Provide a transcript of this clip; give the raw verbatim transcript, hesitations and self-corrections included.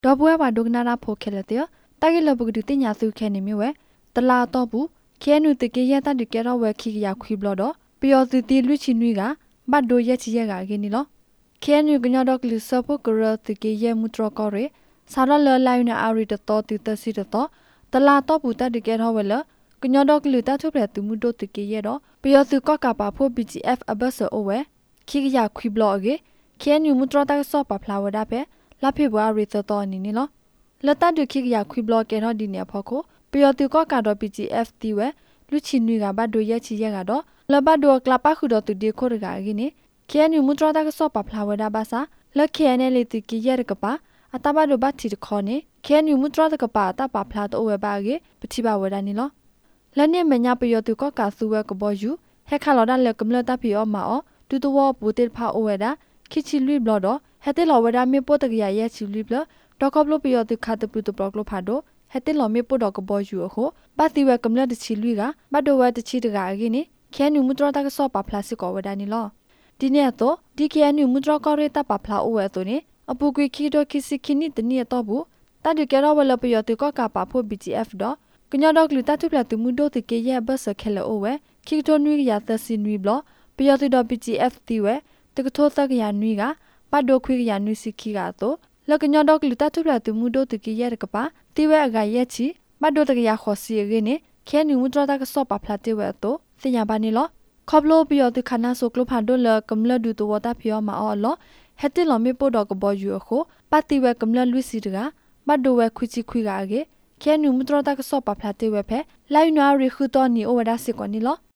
ดอบัวว่าดกนาราโพเคลเตียตากิลบุกดุติญาสุแค่นิมิเวตลาตอบุแค่นุติเกยตันดิเกรอเวคิกยาควิบลอดปิยอตุติลุชินุยกบัดโดเยชิเยกาเกนิลอแค่นุกญอดอกลิซอปกรติเกยมุตรกอเรสารลลายนาอาริตตอติตสิตตอตลาตอบุตาดิเกรอเวลกญอดอกลิตาทุเปตุมุโดติเกยดอปิยอตุกอกาปาโฟ บี จี เอฟ อบัสโอเวคิกยาควิบลอเกแค่นุมุตรตาซอปาพลาวดาเปลาเพบวาริตตอนินิลอลตัดดูคิกยาควิบลอเกรอดิเนียพอโคปิยอตุกอกาดอ บี จี เอฟ ตีเวลุชินุยกบัดโดเยชิเยกาดอลบัดโดกลาปะคุดอตุดีโครกากินิแค่นุมุตรตาซอปาพลาวดาบาซาลแค่เนเลติกิเยรกปาအတဘဒဘတိတခေါနေခဲနျူမူတရတကပါတပါဖလာတော့ဝဲပါကေပတိပါဝဒနီလောလက်နဲ့မညာပယောတုကကာဆူဝဲကဘောယူဟက်ခါလော်ဒါလက်ကမလတပီအောမာအောတူတဝဘူတေဖာအိုဝဲဒါခိချီလွိဘလတော့ဟက်တေလော်ဝဲဒါမေပိုတကရရဲ့ချီလွိဘလတော့ကဘလပယောတုခါတပူတပလောကလဖာတော့ဟက်တေလော်မေပိုတော့ကဘောယူအခုပါတိဝဲကမလတချီလွိကဘတ်တော့ဝဲတချီတကာကိနေခဲနျူမူတရတကဆောပါဖလာစစ်ကောဝဲဒါနီလောဒီနေ့တော့ဒီခဲနျူမူတရကောရဲတပါဖလာအိုဝဲတော့နေအပူကွေခီဒိုခီစီခီနီတနီတော့ဘူးတတ်ဒီကရဝလပယတေကကပါဖို့ บี จี เอฟ တော့ကညတော့ကလူတတ်ထပလတမှုဒိုတကေရဲ့ဘဆခဲလောဝဲခီတိုနွီရသစီနွီဘလပယတေတော့ บี จี เอฟ တီဝဲတကထောတကရနွီကပတ်ဒိုခွေရနွီစီခီကတော့လကညတော့ကလူတတ်ထပလတမှုဒိုတကေရဲ့ကပါတီဝဲအကရဲ့ချီပတ်ဒိုတကရခေါ်စီရင်းနေခဲနွီမှုတော့တကဆော့ပါဖလာတေဝဲတော့စညာပါနေလောခေါပလိုပယတေခနာဆိုကလဖာဒိုလကမလဒူတဝတာဖျောမာအော်လောဟက်တိလောမေပိုတော့ကဘောယူအခုပတ်တိဝဲကမလလွီစီတကမတ်ဒိုဝဲခွချီခွေကာကေခဲနူမတရတကဆော့ပဖလာတေဝဲဖဲလိုက်နွာရီခူတော်နီအိုဝဒါစစ်ကောနီလော